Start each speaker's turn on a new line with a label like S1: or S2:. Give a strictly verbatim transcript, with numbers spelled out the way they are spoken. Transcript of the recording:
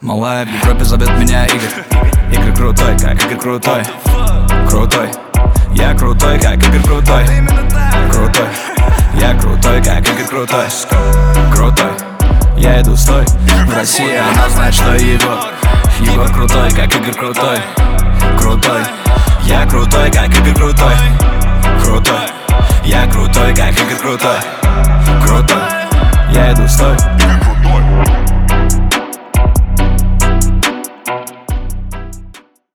S1: Малая в Европе зовет меня Игорь. Игорь крутой, как Игорь крутой. Крутой, я крутой, как Игорь крутой. Крутой, я крутой, как Игорь крутой. Крутой, я иду стой. В России она знает, что Егор. Егор крутой, как Игорь крутой. Крутой, я крутой, как Игорь крутой. Крутой, я крутой, как Игорь крутой.